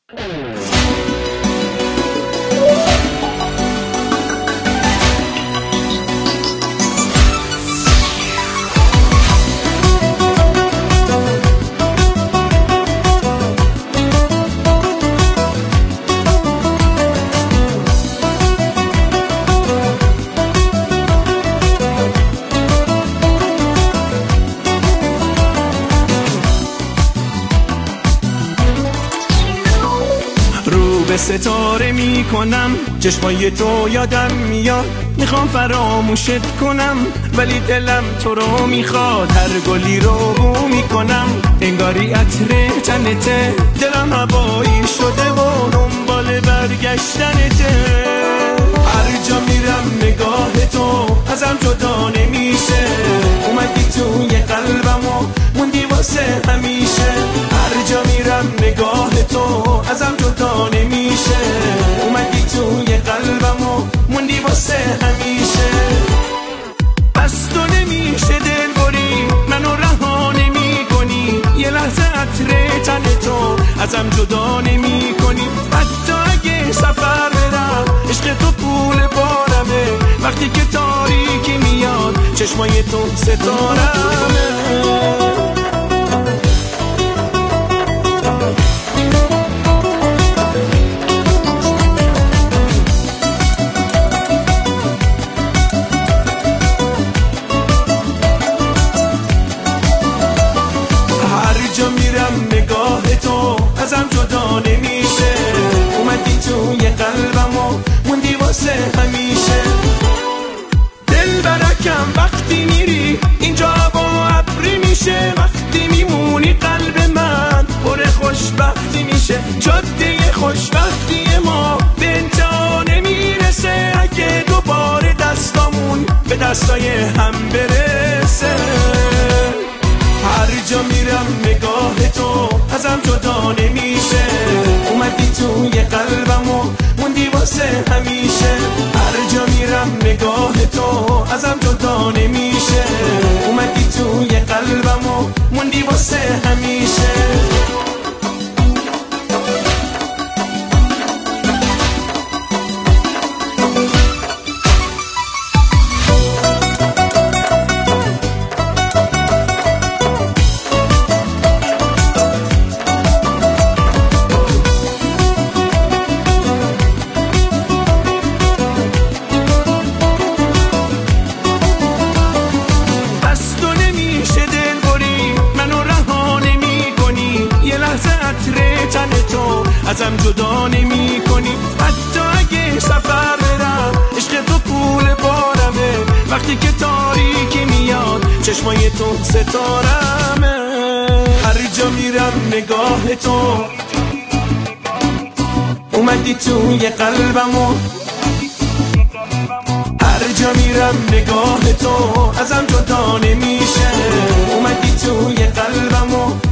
به ستاره می کنم، چشمای تو یادم میاد، میخوام فراموشت کنم ولی دلم تو رو میخواد. هر گلی رو بو میکنم انگاری عطر تنته، دلم هوایی شده و دنبال برگشتنته. هر جا میرم نگاه تو ازم جدا نمیشه، اومدی توی قلبم و موندی واسه همیشه. هر جا میرم نگاه تو ازم جدا نمیشه، اومدی توی قلبم و موندی واسه همیشه. بس تو نمیشه دل بری، منو رها نمی کنی، یه لحظه عطر تن تو ازم جدا نمی کنی. حتی اگه سفر برم عشق تو پول بارمه، وقتی که تاریکی میاد چشمای تو ستارمه. نگاه تو ازم جدا نمیشه، اومدی توی قلبم و موندی واسه همیشه. دل برکم وقتی میری اینجا با ابری میشه، وقتی میمونی قلب من پر خوشبختی میشه. جاده خوشبختی ما به انتها نمیرسه، اگه دوباره دستامون به دستای هم برسه. هر جا میرم نگاه تو ازم جدا نمیشه، اومدی توی قلبم و موندی واسه همیشه. هر جا میرم نگاه تو ازم جدا نمیشه، اومدی توی قلبم و موندی واسه همیشه. ازم جدا نمی کنی، حتی اگه سفر برم عشق تو پول بارمه، وقتی که تاریکی میاد چشمای تو ستارمه. هر جا میرم نگاه تو اومدی توی قلبم و هر جا میرم نگاه تو ازم جدا نمیشه، اومدی توی قلبم و